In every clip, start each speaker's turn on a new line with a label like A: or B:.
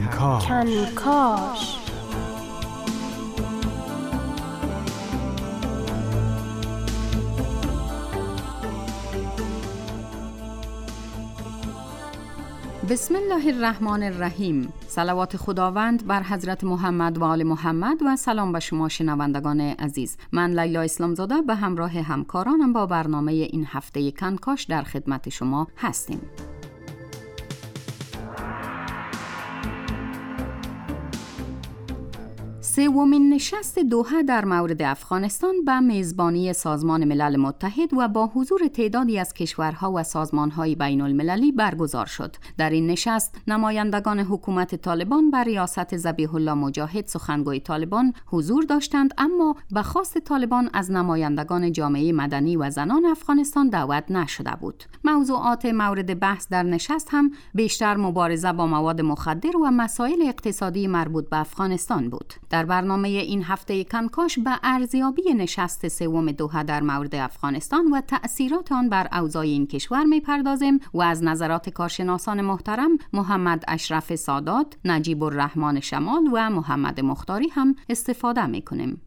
A: کنکاش.
B: بسم الله الرحمن الرحیم. صلوات خداوند بر حضرت محمد و آل محمد و سلام به شما شنوندگان عزیز. من لیلا اسلامزاده به همراه همکارانم با برنامه این هفته کنکاش در خدمت شما هستیم. سومین نشست دوحه در مورد افغانستان به میزبانی سازمان ملل متحد و با حضور تعدادی از کشورها و سازمانهای بین المللی برگزار شد. در این نشست نمایندگان حکومت طالبان بر ریاست ذبیح الله مجاهد سخنگوی طالبان حضور داشتند، اما به خواست طالبان از نمایندگان جامعه مدنی و زنان افغانستان دعوت نشده بود. موضوعات مورد بحث در نشست هم بیشتر مبارزه با مواد مخدر و مسائل اقتصادی مربوط به افغانستان بود. در برنامه این هفته کنکاش به ارزیابی نشست سوم دوحه در مورد افغانستان و تأثیرات آن بر اوضاع این کشور می‌پردازیم و از نظرات کارشناسان محترم محمد اشرف سادات، نجیب الرحمن شمال و محمد مختاری هم استفاده می‌کنیم.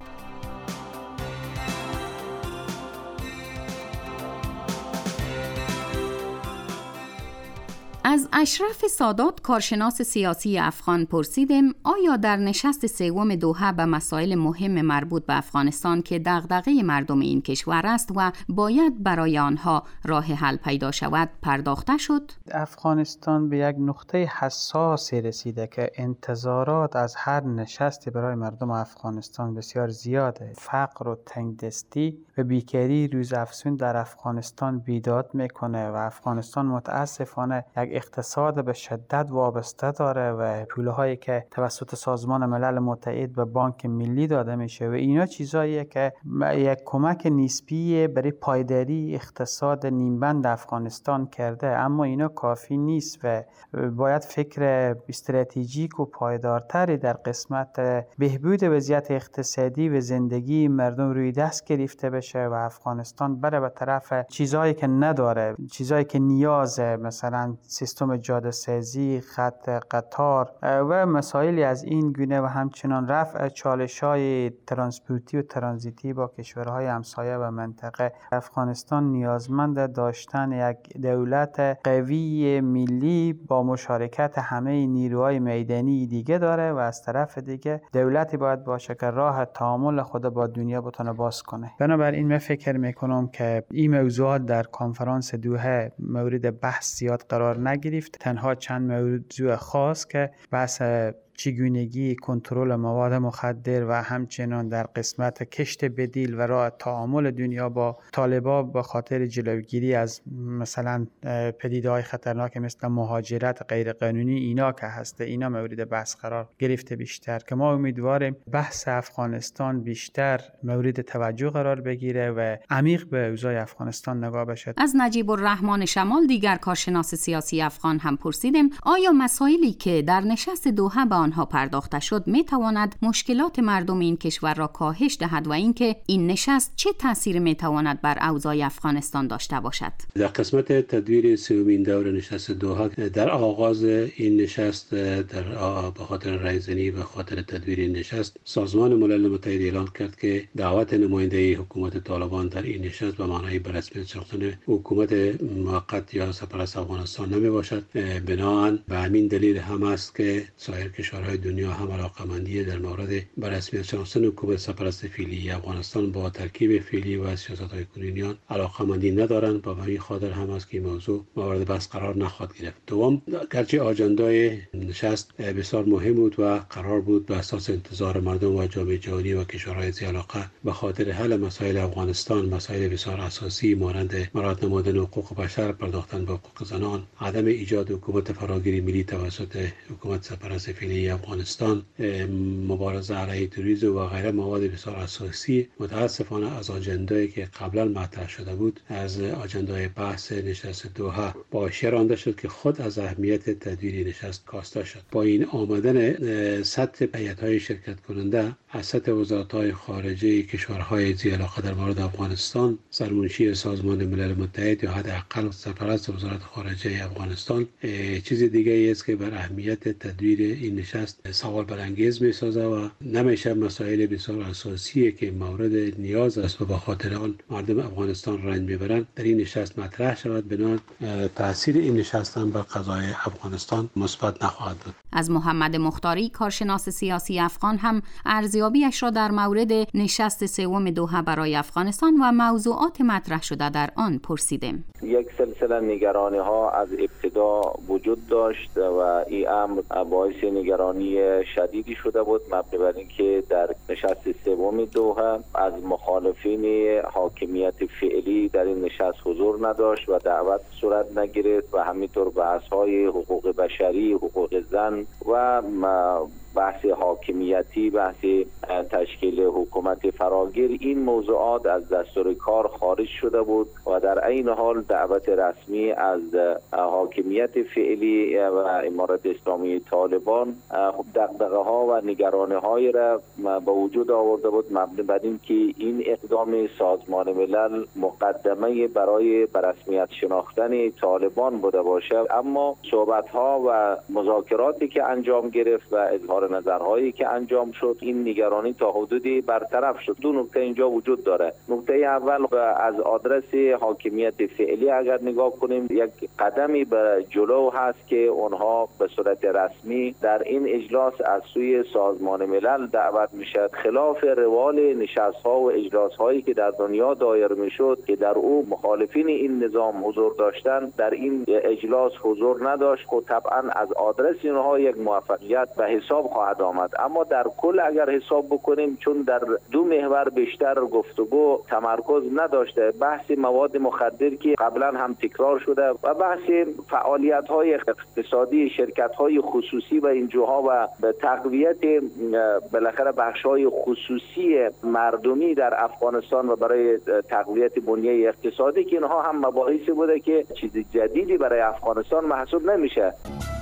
B: از اشرف سادات، کارشناس سیاسی افغان، پرسیدیم آیا در نشست سوم دوحه به مسائل مهم مربوط به افغانستان که دغدغه مردم این کشور است و باید برای آنها راه حل پیدا شود پرداخته شد؟
C: افغانستان به یک نقطه حساسی رسیده که انتظارات از هر نشستی برای مردم افغانستان بسیار زیاده. فقر و تنگدستی و بیکاری روز افزون در افغانستان بیداد میکنه و افغانستان متاسفانه یک اقتصاد به شدت وابسته داره و پولهایی که توسط سازمان ملل متحد به بانک ملی داده میشه و اینا چیزاییه که یک کمک نسبی برای پایداری اقتصاد نیمبند افغانستان کرده، اما اینا کافی نیست و باید فکر استراتژیک و پایدارتری در قسمت بهبود وضعیت اقتصادی و زندگی مردم روی دست گرفته بشه و افغانستان بره به طرف چیزایی که نداره، چیزایی که نیازه، مثلا سیستم جاده سازی، خط قطار و مسائلی از این گونه و همچنان رفع چالش‌های ترانسپورتی و ترانزیتی با کشورهای همسایه و منطقه. افغانستان نیازمند داشتن یک دولت قوی ملی با مشارکت همه نیروهای میدانی دیگه داره و از طرف دیگه دولتی باید باشه که راه تعامل خود با دنیا بتونه باز کنه. بنابراین من فکر میکنم که این موضوعات در کنفرانس دوحه مورد بحث زیاد قرار نگرفت. تنها چند موضوع خاص که بحث چگونگی کنترل مواد مخدر و همچنان در قسمت کشت بدیل و راه تعامل دنیا با طالبان به خاطر جلوگیری از مثلا پدیده‌های خطرناک مثل مهاجرت غیرقانونی اینا که هسته، اینا مورد بحث قرار گرفته بیشتر که ما امیدواریم بحث افغانستان بیشتر مورد توجه قرار بگیره و عمیق به اوضاع افغانستان نگاه بشه.
B: از نجیب الرحمن شمال، دیگر کارشناس سیاسی افغان، هم پرسیدیم آیا مسائلی که در نشست دوحه به آنها پرداخته شد میتواند مشکلات مردم این کشور را کاهش دهد و اینکه این نشست چه تأثیر میتواند بر اوضاع افغانستان داشته باشد؟
D: در قسمت تدویر سومین دور نشست دوحه در آغاز این نشست به خاطر رایزنی و خاطر تدویر این نشست سازمان ملل متحد اعلان کرد که دعوت نماینده حکومت طالبان در این نشست به معنای به رسمیت شناختن حکومت موقت یا سرپرست افغانستان نمی باشد. بنابراین به همین دلیل هم است که سایر کشورهای دنیا هم علاقه‌مندی در مورد به رسمیت شناختن حکومت سرپرست فعلی افغانستان با ترکیب فعلی و سیاست‌های کنونیان علاقه‌مندی ندارند و به این خاطر هم است که این موضوع مورد بحث قرار نخواهد گرفت. دوم، گرچه آجندای نشست بسیار مهم بود و قرار بود به اساس انتظار مردم و جامعه جهانی و کشورهای ذی علاقه به خاطر حل مسائل افغانستان، مسائل بسیار اساسی مانند مراعات نمودن حقوق بشر، پرداختن به حقوق زنان، عدم ایجاد حکومت فراگیری ملی توسط حکومت سرپرست فعلی افغانستان، مبارزه علیه تروریسم و غیره مواد بسیار اساسی متاسفانه از آجندایی که قبلا مطرح شده بود از آجندای بحث نشست دوحه با شعر رانده شد که خود از اهمیت تدویر نشست کاسته شد. با این آمدن سطح هیئت‌های شرکت کننده از سطح وزارت‌های خارجه کشورهای ذی علاقه در مورد افغانستان، سرمنشی سازمان ملل متحد یا حداقل سرپرست وزارت خارجه افغانستان، چیز دیگه است که بر اهمیت تدویر این نشست سوال برانگیز میسازه و نمیشه مسائل بسیار اساسی که مورد نیاز است و به خاطر آن مردم افغانستان رنج میبرند در این نشست مطرح شود. بنابراین تاثیر این نشست هم بر قضای افغانستان مثبت نخواهد بود.
B: از محمد مختاری کارشناس سیاسی افغان هم ارزیابیش را در مورد نشست سوم دوحه برای افغانستان و موضوعات مطرح شده در آن پرسیدیم.
A: یک سلسله نگرانی ها از ابتدا وجود داشت و این امر باعث نگرانی شدیدی شده بود، مبنی بر اینکه در نشست سوم دوحه از مخالفین حاکمیت فعلی در این نشست حضور نداشت و دعوت صورت نگرفت و همینطور بحث‌های حقوق بشری، حقوق زن و بحث حاکمیتی، بحث تشکیل حکومت فراگیر، این موضوعات از دستور کار خارج شده بود و در عین حال دعوت رسمی از حاکمیت فعلی و امارت اسلامی طالبان دغدغه‌ها و نگرانی‌های را به وجود آورده بود، مبنی بر اینکه این اقدام سازمان ملل مقدمه برای به رسمیت شناختن طالبان بوده باشد. اما صحبت‌ها و مذاکراتی که انجام گرفت و اظهار نظرهایی که انجام شد، این نگرانی تا حدودی برطرف شد. دو نکته اینجا وجود داره. نکته اول از آدرس حاکمیت فعلی اگر نگاه کنیم، یک قدمی به جلو هست که اونها به صورت رسمی در این اجلاس از سوی سازمان ملل دعوت میشد، خلاف روال نشست‌ها و اجلاس‌هایی که در دنیا دایر میشد که در او مخالفین این نظام حضور داشتن، در این اجلاس حضور نداشت. خب طبعا از آدرس اینها یک موفقیت به حساب خواهد آمد. اما در کل اگر حساب بکنیم، چون در دو محور بیشتر گفتگو تمرکز نداشته، بحث مواد مخدر که قبلا هم تکرار شده و بحث فعالیت‌های اقتصادی شرکت‌های خصوصی و این جاها و به تقویت بالاخره بخش‌های خصوصی مردمی در افغانستان و برای تقویت بنیه اقتصادی، که اینها هم مباحثی بوده که چیز جدیدی برای افغانستان محسوب نمیشه.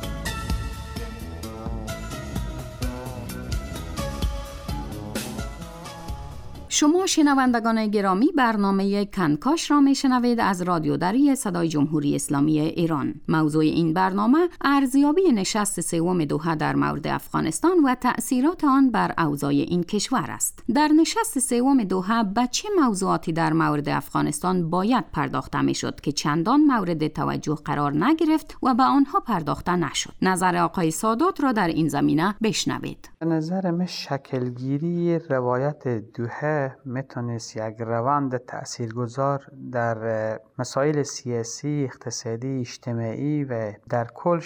B: شما شنوندگان گرامی برنامه کنکاش را میشنوید از رادیو دری صدای جمهوری اسلامی ایران. موضوع این برنامه ارزیابی نشست سوم دوحه در مورد افغانستان و تأثیرات آن بر اوضاع این کشور است. در نشست سوم دوحه به چه موضوعاتی در مورد افغانستان باید پرداخته میشد که چندان مورد توجه قرار نگرفت و به آنها پرداخته نشد؟ نظر آقای سادات را در این زمینه بشنوید.
C: به نظر من شکلگیری روایت دوحه میتونست یک روند تاثیرگذار در مسائل سیاسی، اقتصادی، اجتماعی و در کل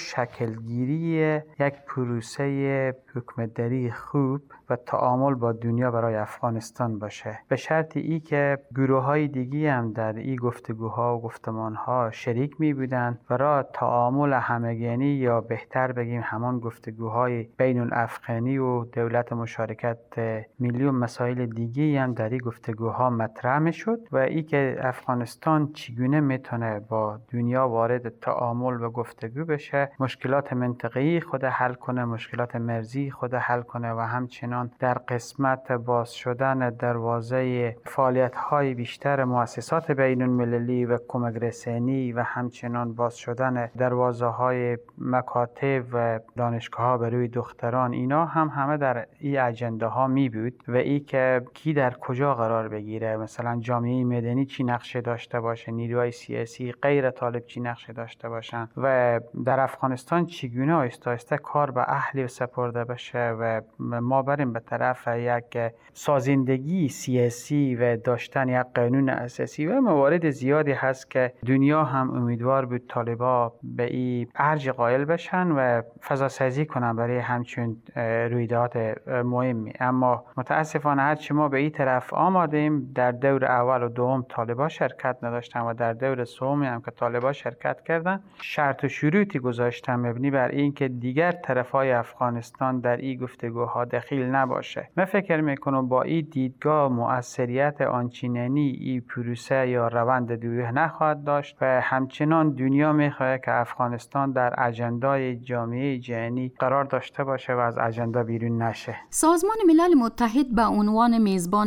C: شکلگیری یک پروسه حکمتداری خوب و تعامل با دنیا برای افغانستان باشه، به شرط ای که گروه‌های دیگی هم در این گفتگوها و گفتمانها شریک می بودند و را تعامل همگانی یا بهتر بگیم همان گفتگوهای بین الافغانی و دولت مشارکت ملی و مسائل دیگی هم در این گفتگوها مطرح می شد و ای که افغانستان چگونه میتونه با دنیا وارد تعامل و گفتگو بشه، مشکلات منطقه‌ای خود حل کنه، مشکلات مرزی خود حل کنه و همچنان در قسمت باز شدن دروازه فعالیت‌های بیشتر مؤسسات بین المللی و کمک رسانی و همچنان باز شدن دروازه‌های مکاتب و دانشگاه‌ها برای دختران، اینا هم همه در این اجنداها می بود و ای که کی در کجا قرار بگیره، مثلا جامعه مدنی چی نقشه داشته باشه، نیروهای سیاسی غیر طالب چی نقشه داشته باشن و در افغانستان چگونه آهسته آهسته کار به اهل سپرده بشه و ما بریم به طرف یک سازندگی سیاسی و داشتن یک قانون اساسی. و موارد زیادی هست که دنیا هم امیدوار بود طالبا به این ارج قائل بشن و فضا سازی کنن برای همچون رویدادات مهمی. اما متاسفانه هرچی ما به این طرف آمادیم، در دور اول و دوم طالبا شرکت نداشتن و در دور سومی هم که طالبا شرکت کردن شرط و شروطی گذاشتن مبنی بر این که دیگر طرفای افغانستان در این گفتگوها دخیل نباشه. من فکر میکنم با این دیدگاه مؤثریت آنچنانی این پروسه یا روند دوحه نخواهد داشت و همچنان دنیا میخواد که افغانستان در اجندای جامعه جهانی قرار داشته باشه و از اجندا بیرون نشه.
B: سازمان ملل متحد به عنوان میزبان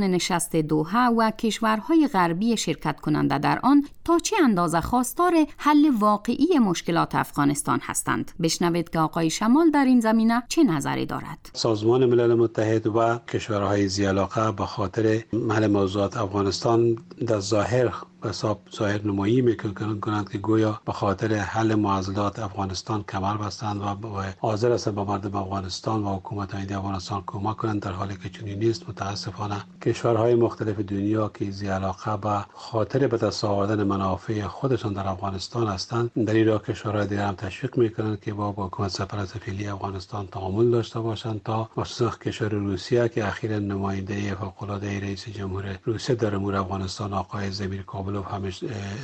B: نشست دوحه و کشورهای غربی شرکت کننده در آن تا چه اندازه خواستار حل واقعی مشکلات افغانستان هستند؟ بشنوید که آقای شمال در این زمینه چه نظری دارد.
D: سازمان ملل متحد و کشورهای ذی علاقه به خاطر حل موضوعات افغانستان در ظاهر ظاهر نمایی میکنند که گویا به خاطر حل معضلات افغانستان کمر بستند و حاضر هستند به مردم افغانستان و حکومت آینده افغانستان کمک کنند، در حالی که چنین نیست. متاسفانه کشورهای مختلف دنیا که ذی علاقه به خاطر به دست آوردن منافع خودشان در افغانستان هستند، در این راه کشورهای دیگر هم تشویق میکنند که با حکومت سرپرست فعلی افغانستان تعامل داشته باشند، تا مخصوصا کشور روسیه که اخیراً نماینده فوق‌العاده رئیس جمهور روسیه در امور افغانستان آقای زمیر کابلوف همش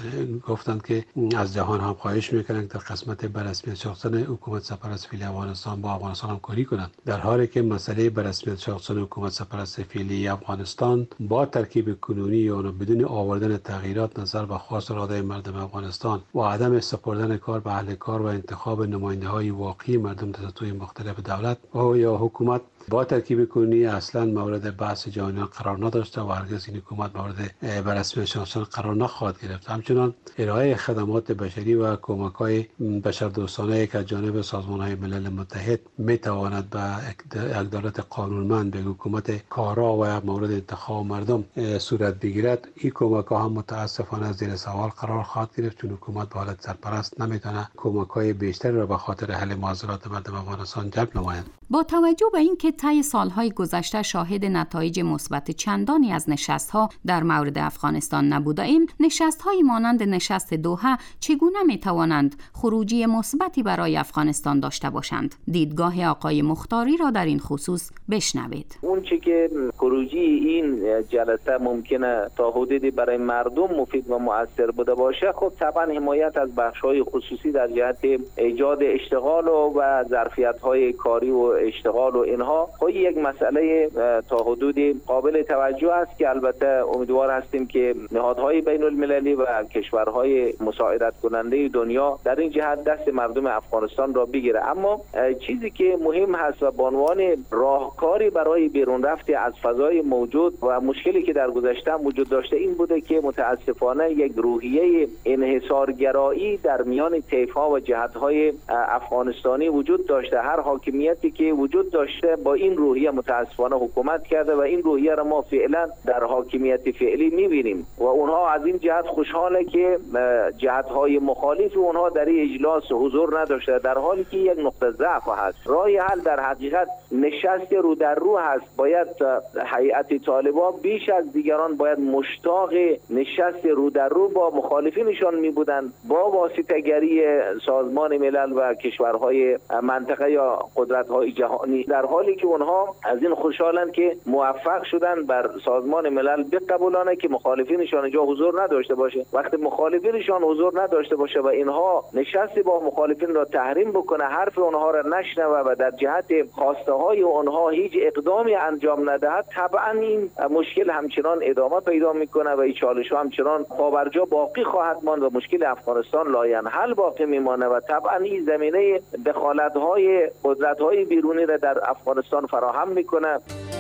D: گفتند که از جهان هم خواهش میکنند در قسمت بررسمیت شخصان حکومت سرپرست فعلی افغانستان با افغانستان هم کاری کنند، در حالی که مسئله بررسمیت شخصان حکومت سرپرست فعلی افغانستان با ترکیب کنونی آن بدون آوردن تغییرات نظر به خواست و اراده مردم افغانستان و عدم سپردن کار به اهل کار و انتخاب نماینده‌های واقعی مردم در سطوح مختلف دولت و یا حکومت با ترکیب کنونی اصلا مورد بحث جهانیان قرار نداشته و هرگز این حکومت مورد بررسی شخصان قرار نخواهد گرفت. همچنان ارائه خدمات بشری و کمک‌های بشردوستانه که از جانب سازمان‌های ملل متحد می‌تواند به عدالت قانونمند به حکومت کارا و مورد انتخاب مردم صورت بگیرد، این کمک‌ها هم متاسفانه زیر سوال قرار خواهد گرفت، چون حکومت به حالت سرپرست نمی‌تونه کمک‌های بیشتری را به خاطر حل معضلات مردم افغانستان جلب نماید.
B: با توجه به اینکه طی سالهای گذشته شاهد نتایج مثبت چندانی از نشست‌ها در مورد افغانستان نبوده‌ایم، نشست‌های مانند نشست دوحه چگونه می‌توانند خروجی مثبتی برای افغانستان داشته باشند؟ دیدگاه آقای مختاری را در این خصوص بشنوید.
A: اون چی که خروجی این جلسه ممکنه تا حدودی برای مردم مفید و مؤثر بوده باشه، خب طبعا حمایت از بخش‌های خصوصی در جهت ایجاد اشتغال و ظرفیت‌های کاری و اشتغال و اینها خب یک مسئله تا حدودی قابل توجه است که البته امیدوار هستیم که نهادهای بین المللی و کشورهای مساعدت کننده دنیا در این جهت دست مردم افغانستان را بگیره. اما چیزی که مهم هست و به عنوان راهکاری برای بیرون رفت از فضای موجود و مشکلی که در گذشته وجود داشته این بوده که متاسفانه یک روحیه انحصارگرایی در میان طیف‌ها و جهت‌های افغانستانی وجود داشته. هر حاکمیتی که وجود داشته با این روحیه متاسفانه حکومت کرده و این روحیه را ما فعلا در حاکمیت فعلی می‌بینیم و اونها از این جهت خوشحاله که جهت‌های مخالف اونها در این اجلاس حضور نداشته، در حالی که یک نقطه ضعف هست. راه حل در حقیقت نشست رو در رو هست. باید هیئت طالبان بیش از دیگران باید مشتاق نشست رو در رو با مخالفینشان می بودند، با واسطه‌گری سازمان ملل و کشورهای منطقه یا قدرت‌های جهانی، در حالی که اونها از این خوشحالند که موفق شدن بر سازمان ملل بقبولانه که مخالفینشان اینجا حضور نداشته باشه. وقتی مخالفینشان حضور نداشته باشه و اینها نشست با مخالفین را تحریم بکنه، حرف اونها را نشنوه و در جهت خواسته های اونها هیچ اقدامی انجام ندهد، طبعا این مشکل همچنان ادامه پیدا میکنه و این چالش همچنان پابرجا باقی خواهد ماند و مشکل افغانستان لاینحل باقی میمانه و طبعا این زمینه دخالت های قدرت های بیرونی را در افغانستان فراهم میکنه.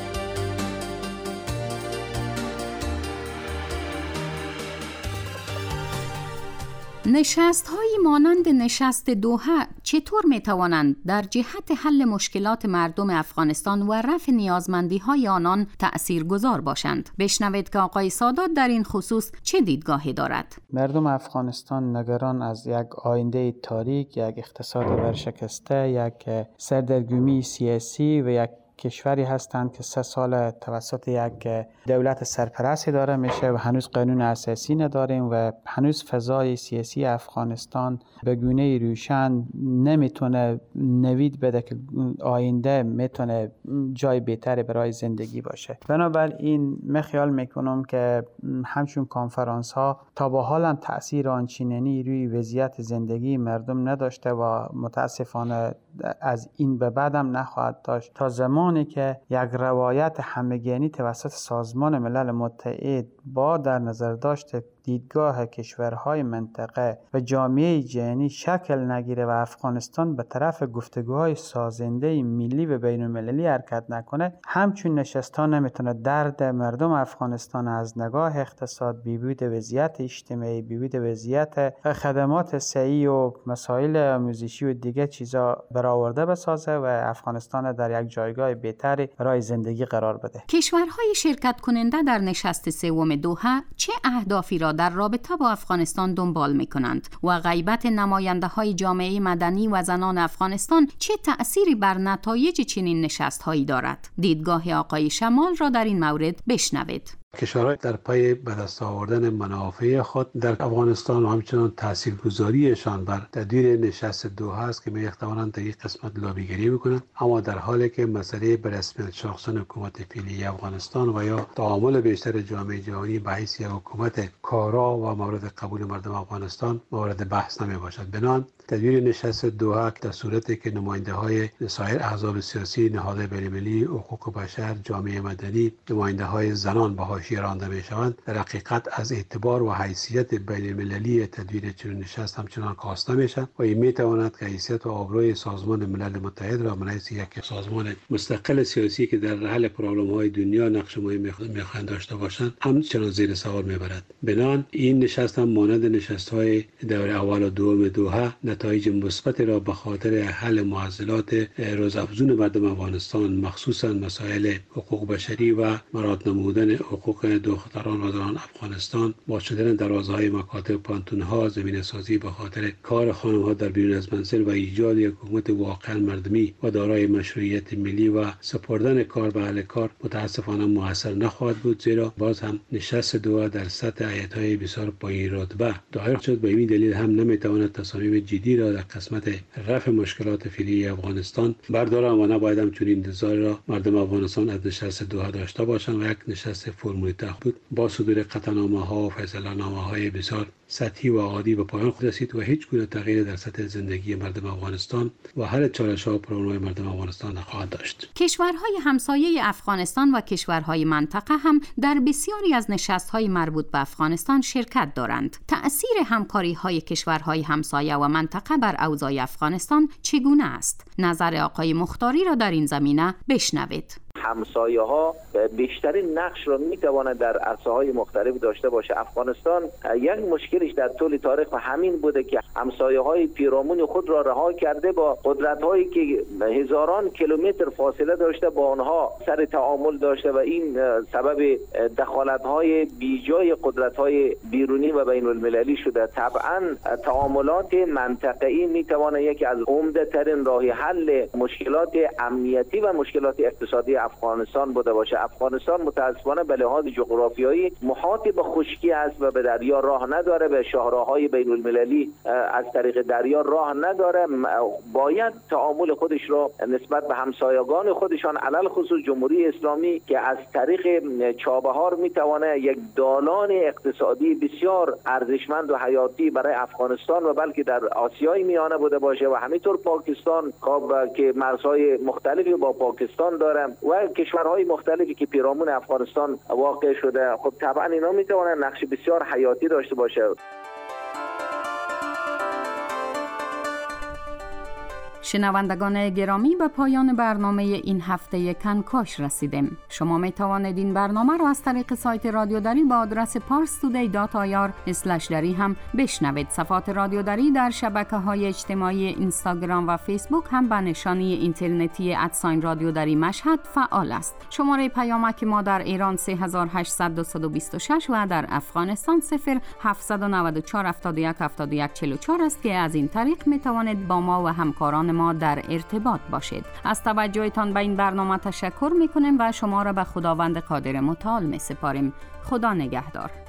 B: نشست‌هایی مانند نشست دوحه چطور می‌توانند در جهت حل مشکلات مردم افغانستان و رفع نیازمندی‌های آنان تأثیرگذار باشند؟ بشنوید که آقای سادات در این خصوص چه دیدگاهی دارد.
C: مردم افغانستان نگران از یک آینده تاریک، یک اقتصاد ورشکسته، یک سردرگمی سیاسی و یک کشوری هستند که 3 سال توسط یک دولت سرپرستی داره میشه و هنوز قانون اساسی نداریم و هنوز فضای سیاسی افغانستان به گونه روشن نمیتونه نوید بده که آینده میتونه جای بهتری برای زندگی باشه. بنابراین من خیال میکنم که همچون کنفرانس ها تا به حال هم تأثیر آنچنانی روی وضعیت زندگی مردم نداشته و متاسفانه از این به بعد هم نخواهد داشت تا زمانی که یک روایت همگانی توسط سازمان ملل متحد با در نظر داشت دیدگاه کشورهای منطقه و جامعه جهانی شکل نگیره و افغانستان به طرف گفتگوهای سازنده ملی و بین المللی حرکت نکنه، همچون نشستان نمیتونه درد مردم افغانستان از نگاه اقتصاد، بهبود وضعیت اجتماعی، بهبود وضعیت خدمات صحی و مسائل آموزشی و دیگه چیزا برآورده بسازه و افغانستان در یک جایگاه بهتری برای زندگی قرار بده.
B: کشورهای شرکت کننده در نشست سوم دوحه چه اهدافی را در رابطه با افغانستان دنبال می‌کنند و غیبت نماینده‌های جامعه مدنی و زنان افغانستان چه تأثیری بر نتایج چنین نشست‌هایی دارد؟ دیدگاه آقای شمال را در این مورد بشنوید.
D: کشورهای در پی به دست آوردن منافع خود در افغانستان و همچنان تاثیرگذاریشان بر تدویر نشست دوحه است که می‌توانند در این قسمت لابیگری بکنند، اما در حالی که مسئله به رسمیت شناختن حکومت فعلی افغانستان و یا تعامل بیشتر جامعه جهانی به حیث یک حکومت کارا و مورد قبول مردم افغانستان مورد بحث نمی باشد. بنابراین تدویر نشست دوحه در صورتی که نماینده‌های سایر احزاب سیاسی، نهادهای بین‌المللی، حقوق بشر، جامعه مدنی، نماینده‌های زنان به حاشیه رانده می‌شوند، در حقیقت از اعتبار و حیثیت بین‌المللی تدویر چنین نشست همچنان کاسته می‌شود و این می‌تواند که حیثیت و آبروی سازمان ملل متحد را من حیث یک سازمان مستقل سیاسی که در حل پرابلم‌های دنیا نقش مهمی می‌خواهند داشته باشند همچنان زیر سوال می‌برد. بنابراین این نشست هم مانند نشست‌های دوره اول و دوم دوحه نتایج مثبت را به خاطر حل معضلات روزافزون مردم افغانستان، مخصوصا مسائل حقوق بشری و مراعات نمودن حقوق دختران و زنان افغانستان، باز شدن درازهای مکاتب، پانتون‌ها، زمینه سازی به خاطر کار خانم‌ها در بیرون از منزل و ایجاد یک حکومت واقعا مردمی و دارای مشروعیت ملی و سپردن کار به اهل کار متاسفانه موثر نخواهد بود، زیرا باز هم نشست دوحه در سطح هیئت‌های بسیار پایین رتبه دایر شد. به این دلیل هم نمی‌تواند تصامیم جدی را در قسمت رفع مشکلات فعلی افغانستان بردارند و نباید همچنین انتظار را مردم افغانستان از نشست دوحه داشته باشند و یک نشست فرمولیته بود با صدور قطعنامه‌ها و فیصله‌نامه‌های بسیار سطحی و عادی به پایان خود رسید و هیچ گونه تغییر در سطح زندگی مردم افغانستان و حل چالش‌ها و پرونه‌های مردم افغانستان نخواهد داشت.
B: کشورهای همسایه افغانستان و کشورهای منطقه هم در بسیاری از نشست‌های مربوط به افغانستان شرکت دارند. تأثیر همکاری‌های کشورهای همسایه و منطقه بر اوضاع افغانستان چگونه است؟ نظر آقای مختاری را در این زمینه بشنوید.
A: همسایه ها بیشترین نقش را میتواند در عرصه‌های مختلف داشته باشه. افغانستان یک مشکلش در طول تاریخ همین بوده که همسایه های پیرامون خود را رها کرده با قدرت هایی که هزاران کیلومتر فاصله داشته با آنها سر تعامل داشته و این سبب دخالت های بیجای قدرت های بیرونی و بین المللی شده. طبعا تعاملات منطقه‌ای میتواند یکی از عمده ترین راه حل مشکلات امنیتی و مشکلات اقتصادی افغانستان بوده باشه. افغانستان متاسفانه به لحاظ جغرافیایی محاط به خشکی است و به دریا راه نداره، به شاهراهای بین المللی از طریق دریا راه نداره. باید تعامل خودش را نسبت به همسایگان خودشان علل خصوص جمهوری اسلامی که از طریق چابهار میتونه یک دالان اقتصادی بسیار ارزشمند و حیاتی برای افغانستان و بلکه در آسیای میانه بوده باشه و همینطور پاکستان که مرزهای مختلفی با پاکستان داره و کشورهای مختلفی که پیرامون افغانستان واقع شده. خب طبعا اینا میتونن نقش بسیار حیاتی داشته باشه.
B: شنوندگان گرامی، به پایان برنامه این هفته کنکاش رسیدیم. شما می توانید این برنامه را از طریق سایت رادیو دری با آدرس parstoday.ir/dari هم بشنوید. صفحات رادیو دری در شبکه‌های اجتماعی اینستاگرام و فیسبوک هم به نشانی اینترنتی @رادیو دری مشهد فعال است. شماره پیامک ما در ایران 3800 و در افغانستان 0794 71 71 44 است که از این طریق می توانید با ما و همکاران ما در ارتباط باشید. از توجهتان به این برنامه تشکر می‌کنیم و شما را به خداوند قادر متعال می‌سپاریم. خدا نگهدار.